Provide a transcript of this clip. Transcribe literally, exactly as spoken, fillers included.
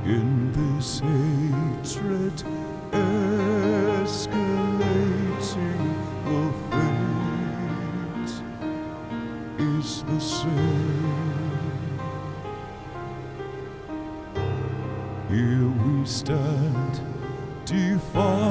in this hatred escalating. The fate is the same. Here we stand, defiant.